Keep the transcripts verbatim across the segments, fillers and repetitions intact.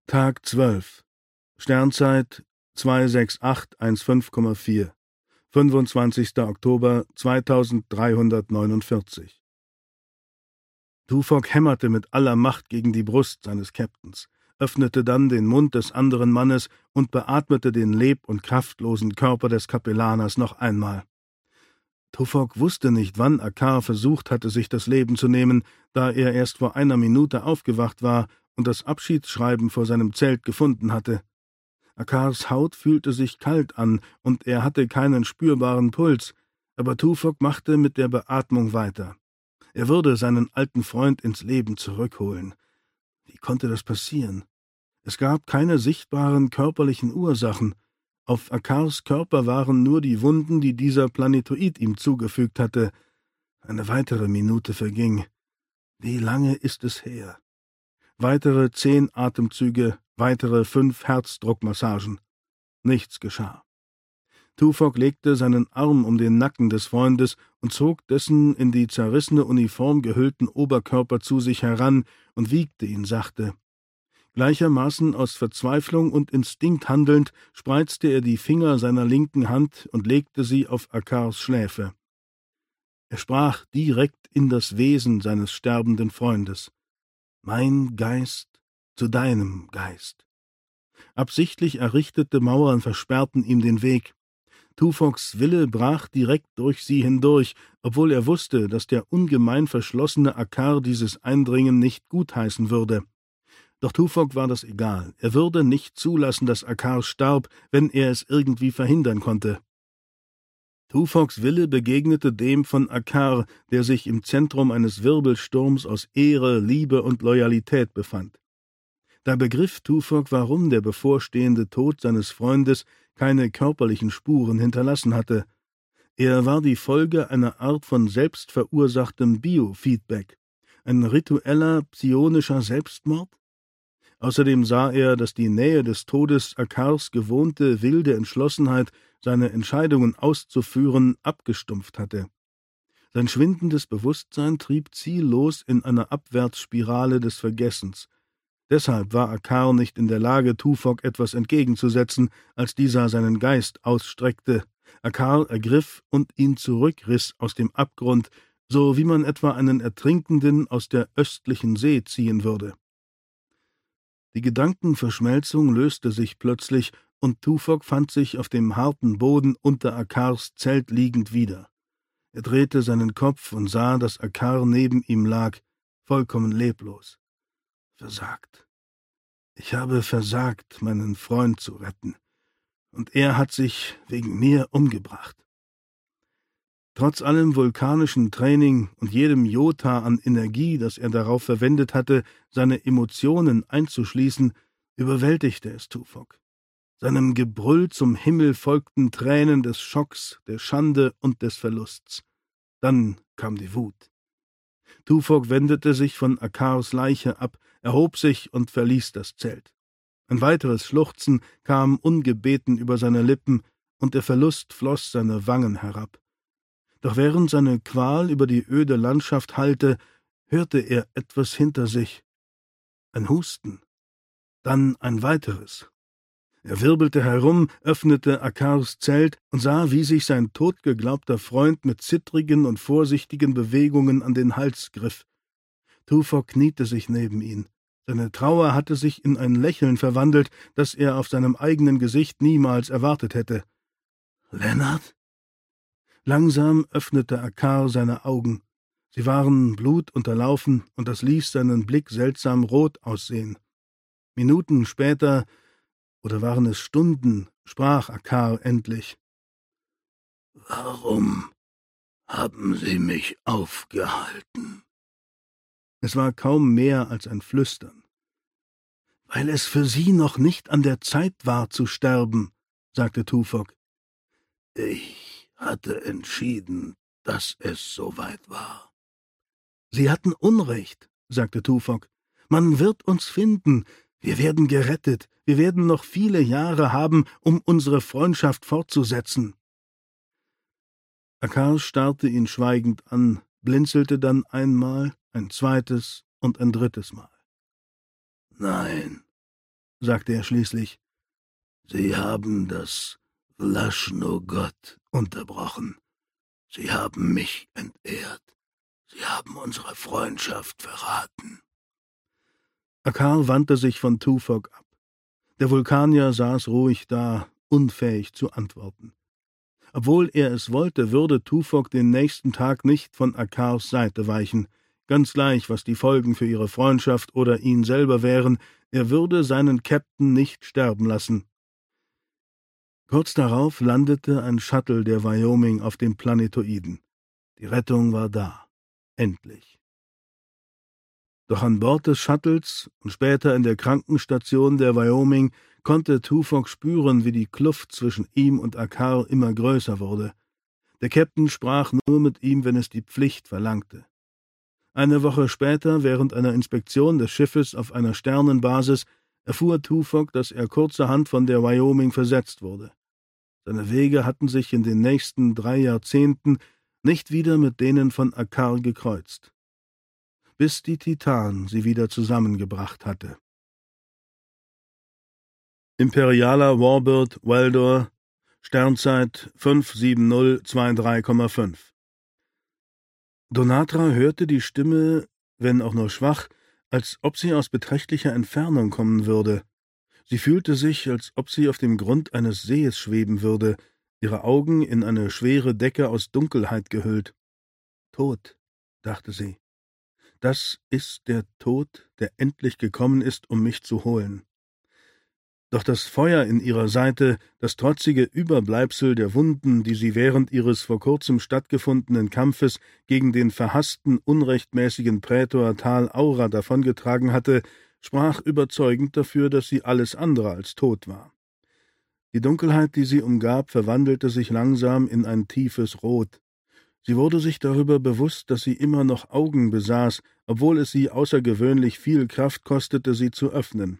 Tag zwölf. Sternzeit zwei sechs acht eins fünf Komma vier. fünfundzwanzigster Oktober zweitausenddreihundertneunundvierzig. Tuvok hämmerte mit aller Macht gegen die Brust seines Captains, öffnete dann den Mund des anderen Mannes und beatmete den leb- und kraftlosen Körper des Kapellaners noch einmal. Tuvok wusste nicht, wann Akar versucht hatte, sich das Leben zu nehmen, da er erst vor einer Minute aufgewacht war und das Abschiedsschreiben vor seinem Zelt gefunden hatte. Akars Haut fühlte sich kalt an, und er hatte keinen spürbaren Puls, aber Tuvok machte mit der Beatmung weiter. Er würde seinen alten Freund ins Leben zurückholen. Wie konnte das passieren? Es gab keine sichtbaren körperlichen Ursachen. Auf Akars Körper waren nur die Wunden, die dieser Planetoid ihm zugefügt hatte. Eine weitere Minute verging. Wie lange ist es her? Weitere zehn Atemzüge, weitere fünf Herzdruckmassagen. Nichts geschah. Tuvok legte seinen Arm um den Nacken des Freundes und zog dessen in die zerrissene Uniform gehüllten Oberkörper zu sich heran und wiegte ihn sachte. Gleichermaßen aus Verzweiflung und Instinkt handelnd, spreizte er die Finger seiner linken Hand und legte sie auf Akars Schläfe. Er sprach direkt in das Wesen seines sterbenden Freundes. »Mein Geist zu deinem Geist.« Absichtlich errichtete Mauern versperrten ihm den Weg. Tuvoks Wille brach direkt durch sie hindurch, obwohl er wusste, dass der ungemein verschlossene Akar dieses Eindringen nicht gutheißen würde. Doch Tuvok war das egal. Er würde nicht zulassen, dass Akar starb, wenn er es irgendwie verhindern konnte. Tuvoks Wille begegnete dem von Akar, der sich im Zentrum eines Wirbelsturms aus Ehre, Liebe und Loyalität befand. Da begriff Tuvok, warum der bevorstehende Tod seines Freundes keine körperlichen Spuren hinterlassen hatte. Er war die Folge einer Art von selbstverursachtem Biofeedback, ein ritueller, psionischer Selbstmord? Außerdem sah er, dass die Nähe des Todes Akars gewohnte, wilde Entschlossenheit, seine Entscheidungen auszuführen, abgestumpft hatte. Sein schwindendes Bewusstsein trieb ziellos in einer Abwärtsspirale des Vergessens. Deshalb war Akar nicht in der Lage, Tuvok etwas entgegenzusetzen, als dieser seinen Geist ausstreckte. Akar ergriff und ihn zurückriss aus dem Abgrund, so wie man etwa einen Ertrinkenden aus der östlichen See ziehen würde. Die Gedankenverschmelzung löste sich plötzlich, und Tuvok fand sich auf dem harten Boden unter Akars Zelt liegend wieder. Er drehte seinen Kopf und sah, dass Akar neben ihm lag, vollkommen leblos. Versagt. Ich habe versagt, meinen Freund zu retten, und er hat sich wegen mir umgebracht. Trotz allem vulkanischen Training und jedem Jota an Energie, das er darauf verwendet hatte, seine Emotionen einzuschließen, überwältigte es Tuvok. Seinem Gebrüll zum Himmel folgten Tränen des Schocks, der Schande und des Verlusts. Dann kam die Wut. Tuvok wendete sich von Akars Leiche ab, erhob sich und verließ das Zelt. Ein weiteres Schluchzen kam ungebeten über seine Lippen, und der Verlust floss seine Wangen herab. Doch während seine Qual über die öde Landschaft hallte, hörte er etwas hinter sich. Ein Husten. Dann ein weiteres. Er wirbelte herum, öffnete Akars Zelt und sah, wie sich sein totgeglaubter Freund mit zittrigen und vorsichtigen Bewegungen an den Hals griff. Tuvok kniete sich neben ihn. Seine Trauer hatte sich in ein Lächeln verwandelt, das er auf seinem eigenen Gesicht niemals erwartet hätte. »Lennart?« Langsam öffnete Akar seine Augen. Sie waren blutunterlaufen, und das ließ seinen Blick seltsam rot aussehen. Minuten später, oder waren es Stunden, sprach Akar endlich. »Warum haben Sie mich aufgehalten?« Es war kaum mehr als ein Flüstern. »Weil es für Sie noch nicht an der Zeit war, zu sterben«, sagte Tuvok. »Ich hatte entschieden, dass es soweit war.« »Sie hatten Unrecht«, sagte Tuvok. »Man wird uns finden. Wir werden gerettet. Wir werden noch viele Jahre haben, um unsere Freundschaft fortzusetzen.« Akar starrte ihn schweigend an, blinzelte dann einmal, ein zweites und ein drittes Mal. »Nein, sagte er schließlich. »Sie haben das Vlaschnogot unterbrochen. Sie haben mich entehrt. Sie haben unsere Freundschaft verraten.« Akar wandte sich von Tuvok ab. Der Vulkanier saß ruhig da, unfähig zu antworten. Obwohl er es wollte, würde Tuvok den nächsten Tag nicht von Akars Seite weichen. Ganz gleich, was die Folgen für ihre Freundschaft oder ihn selber wären, er würde seinen Captain nicht sterben lassen. Kurz darauf landete ein Shuttle der Wyoming auf dem Planetoiden. Die Rettung war da. Endlich. Doch an Bord des Shuttles und später in der Krankenstation der Wyoming konnte Tuvok spüren, wie die Kluft zwischen ihm und Akar immer größer wurde. Der Captain sprach nur mit ihm, wenn es die Pflicht verlangte. Eine Woche später, während einer Inspektion des Schiffes auf einer Sternenbasis, erfuhr Tuvok, dass er kurzerhand von der Wyoming versetzt wurde. Seine Wege hatten sich in den nächsten drei Jahrzehnten nicht wieder mit denen von Akar gekreuzt, bis die Titan sie wieder zusammengebracht hatte. Imperialer Warbird Weldor, Sternzeit fünf sieben null zwei drei Komma fünf. Donatra hörte die Stimme, wenn auch nur schwach, als ob sie aus beträchtlicher Entfernung kommen würde. Sie fühlte sich, als ob sie auf dem Grund eines Sees schweben würde, ihre Augen in eine schwere Decke aus Dunkelheit gehüllt. »Tod«, dachte sie. »Das ist der Tod, der endlich gekommen ist, um mich zu holen.« Doch das Feuer in ihrer Seite, das trotzige Überbleibsel der Wunden, die sie während ihres vor kurzem stattgefundenen Kampfes gegen den verhassten, unrechtmäßigen Prätor Tal Aura davongetragen hatte, sprach überzeugend dafür, dass sie alles andere als tot war. Die Dunkelheit, die sie umgab, verwandelte sich langsam in ein tiefes Rot. Sie wurde sich darüber bewusst, dass sie immer noch Augen besaß, obwohl es sie außergewöhnlich viel Kraft kostete, sie zu öffnen.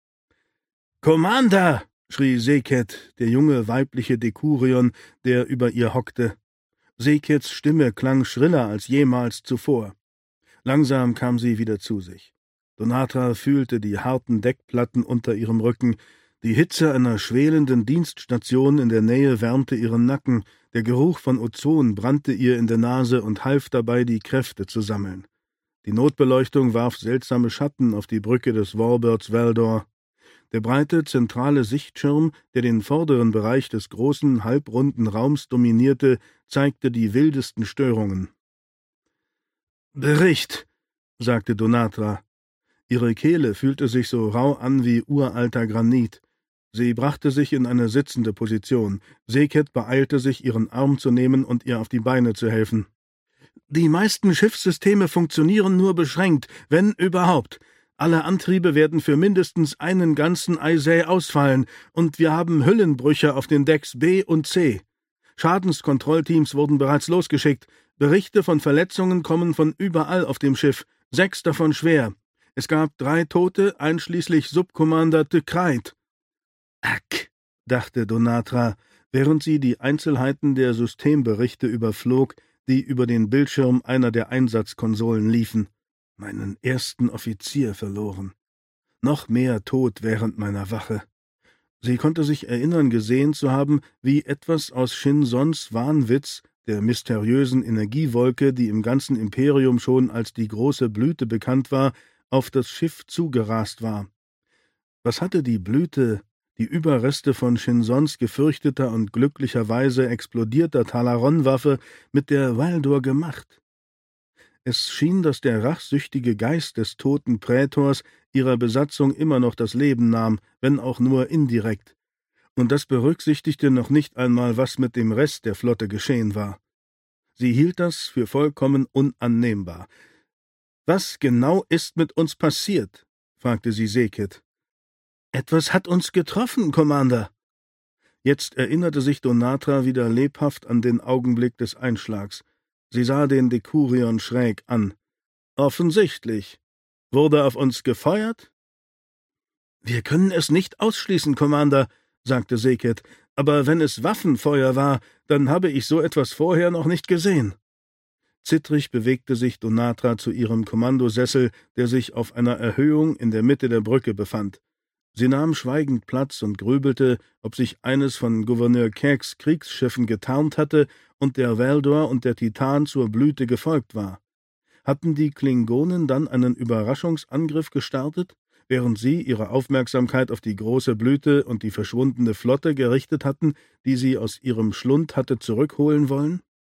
»Commander«, schrie Seket, der junge weibliche Dekurion, der über ihr hockte. Sekets Stimme klang schriller als jemals zuvor. Langsam kam sie wieder zu sich. Donatra fühlte die harten Deckplatten unter ihrem Rücken. Die Hitze einer schwelenden Dienststation in der Nähe wärmte ihren Nacken, der Geruch von Ozon brannte ihr in der Nase und half dabei, die Kräfte zu sammeln. Die Notbeleuchtung warf seltsame Schatten auf die Brücke des Warbirds Weldor. Der breite, zentrale Sichtschirm, der den vorderen Bereich des großen, halbrunden Raums dominierte, zeigte die wildesten Störungen. »Bericht«, sagte Donatra. Ihre Kehle fühlte sich so rau an wie uralter Granit. Sie brachte sich in eine sitzende Position. Seket beeilte sich, ihren Arm zu nehmen und ihr auf die Beine zu helfen. »Die meisten Schiffssysteme funktionieren nur beschränkt, wenn überhaupt. Alle Antriebe werden für mindestens einen ganzen Eisei ausfallen, und wir haben Hüllenbrüche auf den Decks B und C. Schadenskontrollteams wurden bereits losgeschickt. Berichte von Verletzungen kommen von überall auf dem Schiff, sechs davon schwer. Es gab drei Tote, einschließlich Subcommander de Kreit.« »Ack«, dachte Donatra, während sie die Einzelheiten der Systemberichte überflog, die über den Bildschirm einer der Einsatzkonsolen liefen. »Meinen ersten Offizier verloren. Noch mehr tot während meiner Wache.« Sie konnte sich erinnern, gesehen zu haben, wie etwas aus Shinzons Wahnwitz, der mysteriösen Energiewolke, die im ganzen Imperium schon als die große Blüte bekannt war, auf das Schiff zugerast war. Was hatte die Blüte, die Überreste von Shinzons gefürchteter und glücklicherweise explodierter Talaron-Waffe, mit der Weldor gemacht? Es schien, dass der rachsüchtige Geist des toten Prätors ihrer Besatzung immer noch das Leben nahm, wenn auch nur indirekt. Und das berücksichtigte noch nicht einmal, was mit dem Rest der Flotte geschehen war. Sie hielt das für vollkommen unannehmbar. »Was genau ist mit uns passiert?« fragte sie Seket. »Etwas hat uns getroffen, Commander.« Jetzt erinnerte sich Donatra wieder lebhaft an den Augenblick des Einschlags. Sie sah den Dekurion schräg an. »Offensichtlich. Wurde auf uns gefeuert?« »Wir können es nicht ausschließen, Commander«, sagte Seket, »aber wenn es Waffenfeuer war, dann habe ich so etwas vorher noch nicht gesehen.« Zittrig bewegte sich Donatra zu ihrem Kommandosessel, der sich auf einer Erhöhung in der Mitte der Brücke befand. Sie nahm schweigend Platz und grübelte, ob sich eines von Gouverneur Keggs Kriegsschiffen getarnt hatte und der Valdor und der Titan zur Blüte gefolgt war. Hatten die Klingonen dann einen Überraschungsangriff gestartet, während sie ihre Aufmerksamkeit auf die große Blüte und die verschwundene Flotte gerichtet hatten, die sie aus ihrem Schlund hatte zurückholen wollen?